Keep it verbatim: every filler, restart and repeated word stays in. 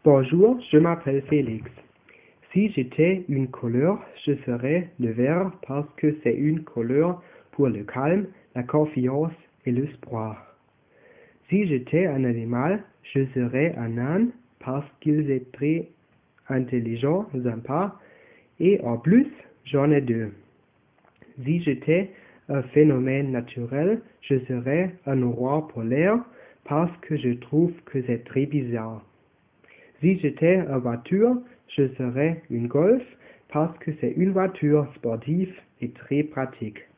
Bonjour, je m'appelle Félix. Si j'étais une couleur, je serais le vert parce que c'est une couleur pour le calme, la confiance et l'espoir. Si j'étais un animal, je serais un âne parce qu'il est très intelligent, sympa, et en plus, j'en ai deux. Si j'étais un phénomène naturel, je serais un aurore polaire parce que je trouve que c'est très bizarre. Si j'étais une voiture, je serais une Golf parce que c'est une voiture sportive et très pratique.